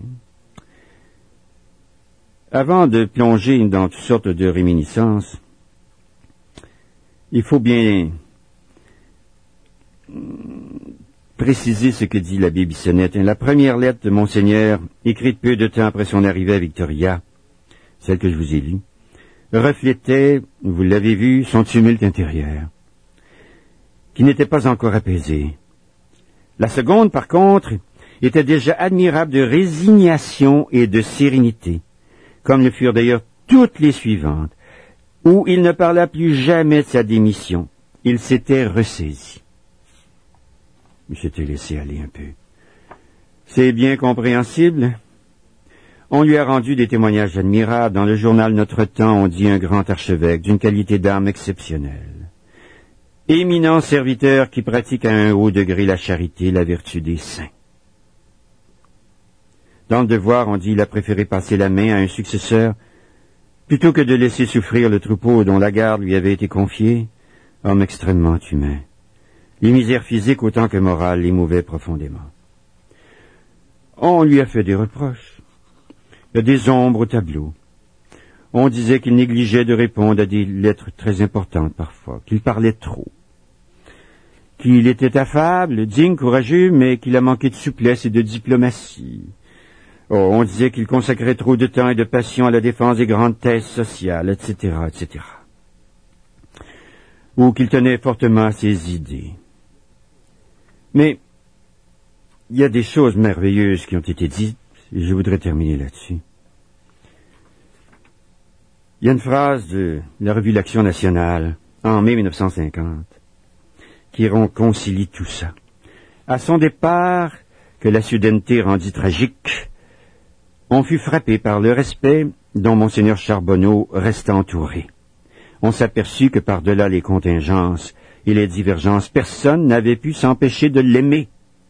Avant de plonger dans toutes sortes de réminiscences, il faut bien préciser ce que dit l'abbé Bissonnette. La première lettre de Monseigneur, écrite peu de temps après son arrivée à Victoria, celle que je vous ai lue, reflétait, vous l'avez vu, son tumulte intérieur, qui n'était pas encore apaisé. La seconde, par contre, était déjà admirable de résignation et de sérénité, comme le furent d'ailleurs toutes les suivantes, où il ne parla plus jamais de sa démission. Il s'était ressaisi. Il s'était laissé aller un peu. C'est bien compréhensible. On lui a rendu des témoignages admirables. Dans le journal Notre Temps, on dit un grand archevêque d'une qualité d'âme exceptionnelle. Éminent serviteur qui pratique à un haut degré la charité, la vertu des saints. Dans le Devoir, on dit il a préféré passer la main à un successeur plutôt que de laisser souffrir le troupeau dont la garde lui avait été confiée. Homme extrêmement humain. Les misères physiques autant que morales l'émouvaient profondément. On lui a fait des reproches. Il y a des ombres au tableau. On disait qu'il négligeait de répondre à des lettres très importantes parfois, qu'il parlait trop, qu'il était affable, digne, courageux, mais qu'il a manqué de souplesse et de diplomatie. Oh, on disait qu'il consacrait trop de temps et de passion à la défense des grandes thèses sociales, et cetera, et cetera. Ou qu'il tenait fortement à ses idées. Mais il y a des choses merveilleuses qui ont été dites, et je voudrais terminer là-dessus. Il y a une phrase de la revue L'Action nationale, en mai mille neuf cent cinquante, qui réconcilie tout ça. À son départ, que la soudaineté rendit tragique, on fut frappé par le respect dont Monseigneur Charbonneau restait entouré. On s'aperçut que par-delà les contingences et les divergences, personne n'avait pu s'empêcher de l'aimer.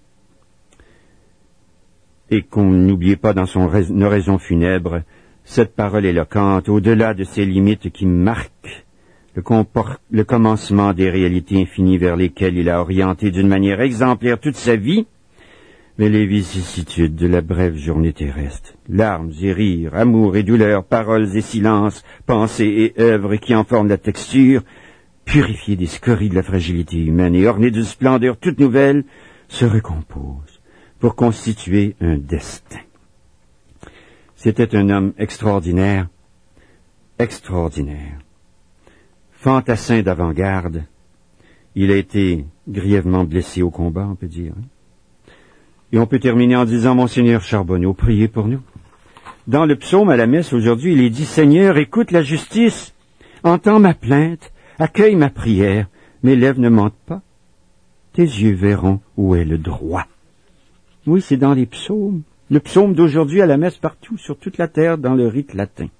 Et qu'on n'oubliait pas dans son oraison funèbre cette parole éloquente, au-delà de ces limites qui marquent le, le commencement des réalités infinies vers lesquelles il a orienté d'une manière exemplaire toute sa vie, mais les vicissitudes de la brève journée terrestre, larmes et rires, amour et douleur, paroles et silences, pensées et œuvres qui en forment la texture, purifiées des scories de la fragilité humaine et ornées d'une splendeur toute nouvelle, se recomposent pour constituer un destin. C'était un homme extraordinaire, extraordinaire, fantassin d'avant-garde. Il a été grièvement blessé au combat, on peut dire. Et on peut terminer en disant, Monseigneur Charbonneau, priez pour nous. Dans le psaume à la messe aujourd'hui, il est dit, Seigneur, écoute la justice, entends ma plainte, accueille ma prière, mes lèvres ne mentent pas. Tes yeux verront où est le droit. Oui, c'est dans les psaumes. Le psaume d'aujourd'hui à la messe partout, sur toute la terre, dans le rite latin.